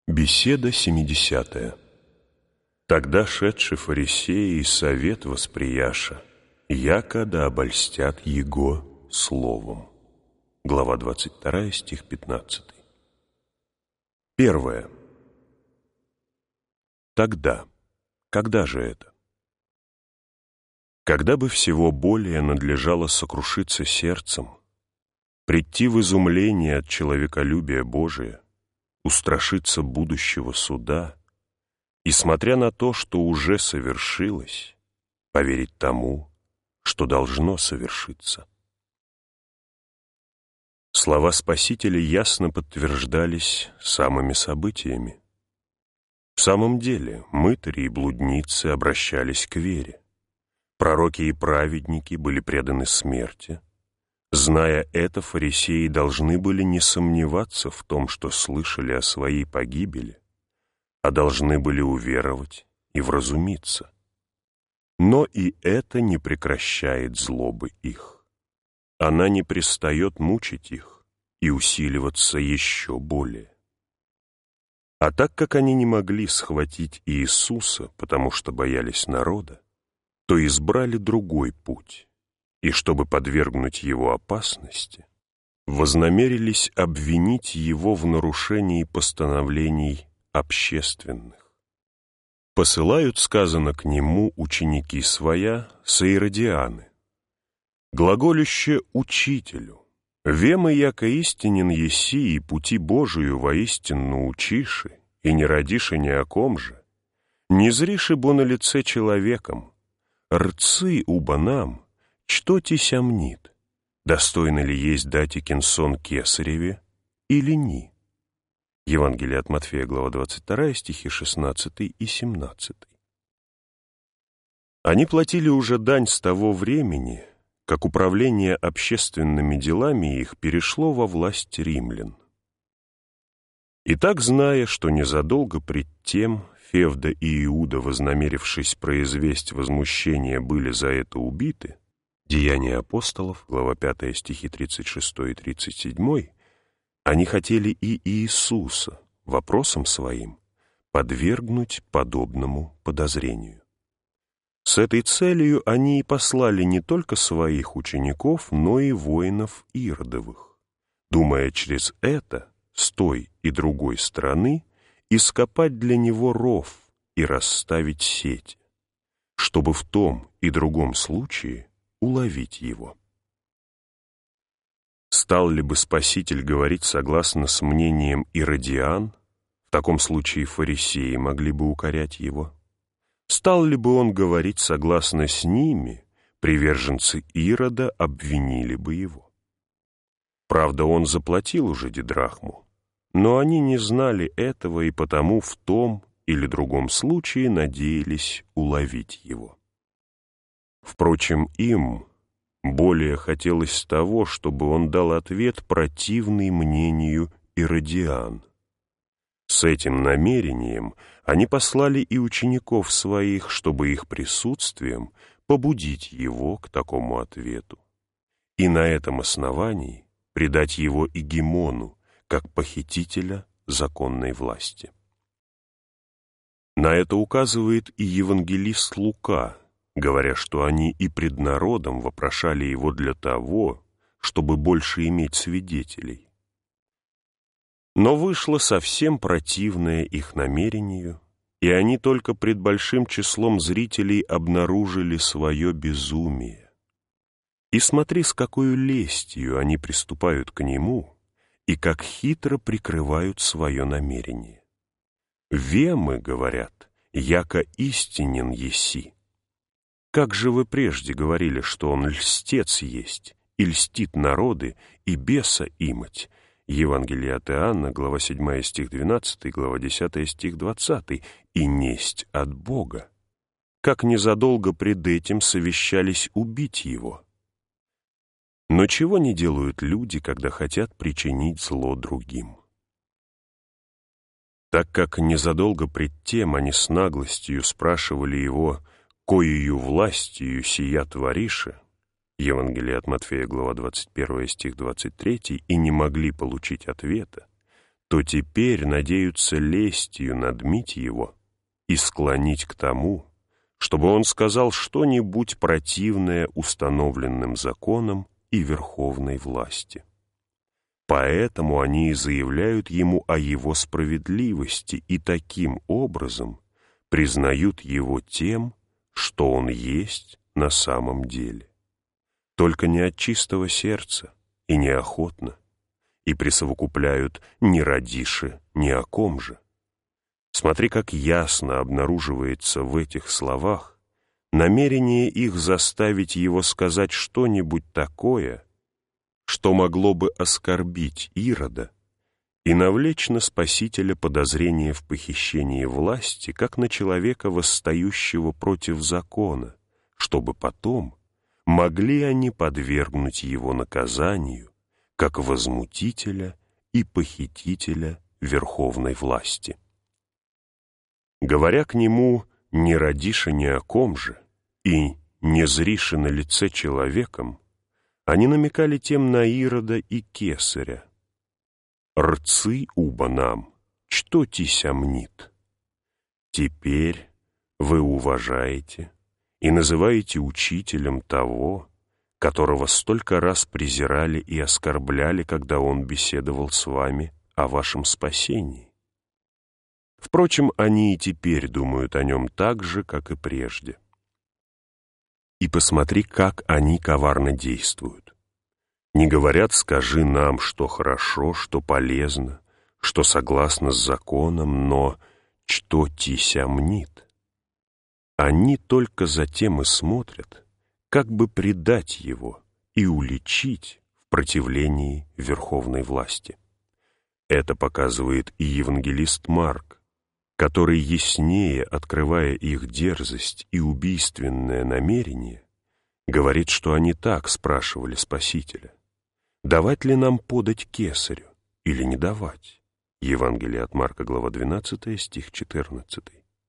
Беседа 70. Тогда шедши фарисеи и совет восприяша, яко да обольстят его словом. Глава 22, стих 15. Первое. Тогда. Когда же это? Когда бы всего более надлежало сокрушиться сердцем, прийти в изумление от человеколюбия Божия, устрашиться будущего суда и, смотря на то, что уже совершилось, поверить тому, что должно совершиться. Слова Спасителя ясно подтверждались самыми событиями. В самом деле, мытари и блудницы обращались к вере. Пророки и праведники были преданы смерти. Зная это, фарисеи должны были не сомневаться в том, что слышали о своей погибели, а должны были уверовать и вразумиться. Но и это не прекращает злобы их. Она не перестает мучить их и усиливаться еще более. А так как они не могли схватить Иисуса, потому что боялись народа, то избрали другой путь, и чтобы подвергнуть его опасности, вознамерились обвинить его в нарушении постановлений общественных. Посылают, сказано, к нему ученики своя, соиродианы, глаголюще учителю, вемы яко истинен еси, и пути Божию воистину учиши, и не родиши ни о ком же, не зриши бо на лице человеком, рцы уба нам, что ти сямнит, достойно ли есть дать икинсон кесареве или ни? Евангелие от Матфея, глава 22, стихи 16 и 17. Они платили уже дань с того времени, как управление общественными делами их перешло во власть римлян. Итак, зная, что незадолго пред тем Февда и Иуда, вознамерившись произвесть возмущение, были за это убиты, Деяния апостолов, глава 5, стихи 36 и 37, они хотели и Иисуса вопросом своим подвергнуть подобному подозрению. С этой целью они и послали не только своих учеников, но и воинов Иродовых, думая через это, с той и другой стороны, ископать для него ров и расставить сеть, чтобы в том и другом случае уловить его. Стал ли бы Спаситель говорить согласно с мнением иродиан, в таком случае фарисеи могли бы укорять его? Стал ли бы он говорить согласно с ними, приверженцы Ирода обвинили бы его? Правда, он заплатил уже дидрахму, но они не знали этого и потому в том или другом случае надеялись уловить его. Впрочем, им более хотелось того, чтобы он дал ответ, противный мнению иродиан. С этим намерением они послали и учеников своих, чтобы их присутствием побудить его к такому ответу, и на этом основании предать его Игимону, как похитителя законной власти. На это указывает и евангелист Лука, говоря, что они и пред народом вопрошали его для того, чтобы больше иметь свидетелей. Но вышло совсем противное их намерению, и они только пред большим числом зрителей обнаружили свое безумие. И смотри, с какой лестью они приступают к нему, и как хитро прикрывают свое намерение. «Вемы, — говорят, — яко истинен еси. Как же вы прежде говорили, что он льстец есть, и льстит народы, и беса имать?» Евангелие от Иоанна, глава 7, стих 12, глава 10, стих 20, «и несть от Бога, как незадолго пред этим совещались убить его». Но чего не делают люди, когда хотят причинить зло другим? Так как незадолго пред тем они с наглостью спрашивали его, «Коею властью сия творише?» Евангелие от Матфея, глава 21, стих 23, и не могли получить ответа, то теперь надеются лестью надмить его и склонить к тому, чтобы он сказал что-нибудь противное установленным законам и верховной власти. Поэтому они и заявляют ему о его справедливости и таким образом признают его тем, что он есть на самом деле. Только не от чистого сердца и неохотно, и присовокупляют «ни родише, ни о ком же». Смотри, как ясно обнаруживается в этих словах намерение их заставить его сказать что-нибудь такое, что могло бы оскорбить Ирода и навлечь на Спасителя подозрение в похищении власти, как на человека, восстающего против закона, чтобы потом могли они подвергнуть его наказанию, как возмутителя и похитителя верховной власти. Говоря к нему «не родише ни о ком же» и «не зрише на лице человеком», они намекали тем на Ирода и Кесаря. «Рцы уба нам, что тися мнит? Теперь вы уважаете и называете учителем того, которого столько раз презирали и оскорбляли, когда он беседовал с вами о вашем спасении. Впрочем, они и теперь думают о нем так же, как и прежде. И посмотри, как они коварно действуют. Не говорят «скажи нам, что хорошо, что полезно, что согласно с законом, но что тися мнит». Они только затем и смотрят, как бы предать его и уличить в противлении верховной власти. Это показывает и евангелист Марк, который, яснее открывая их дерзость и убийственное намерение, говорит, что они так спрашивали Спасителя: «Давать ли нам подать кесарю или не давать?» Евангелие от Марка, глава 12, стих 14.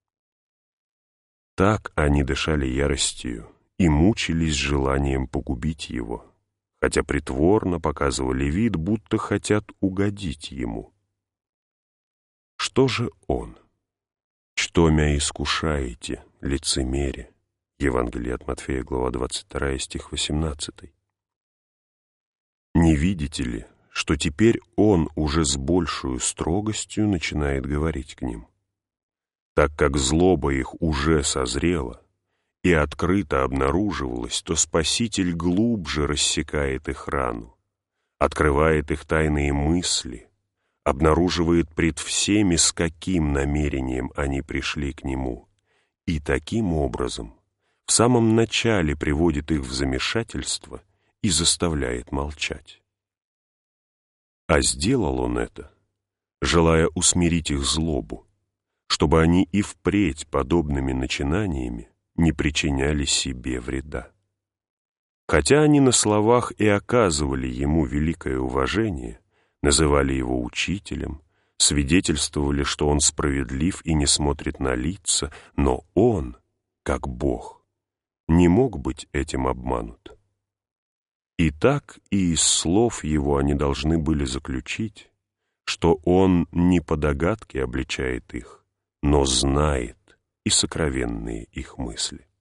Так они дышали яростью и мучились желанием погубить его, хотя притворно показывали вид, будто хотят угодить ему. Что же он? «Что мя искушаете, лицемере?» Евангелие от Матфея, глава 22, стих 18. Не видите ли, что теперь он уже с большую строгостью начинает говорить к ним? Так как злоба их уже созрела и открыто обнаруживалась, то Спаситель глубже рассекает их рану, открывает их тайные мысли, обнаруживает пред всеми, с каким намерением они пришли к Нему, и таким образом в самом начале приводит их в замешательство и заставляет молчать. А сделал Он это, желая усмирить их злобу, чтобы они и впредь подобными начинаниями не причиняли себе вреда. Хотя они на словах и оказывали Ему великое уважение, называли Его учителем, свидетельствовали, что Он справедлив и не смотрит на лица, но Он, как Бог, не мог быть этим обманут. И так и из слов Его они должны были заключить, что Он не по догадке обличает их, но знает и сокровенные их мысли.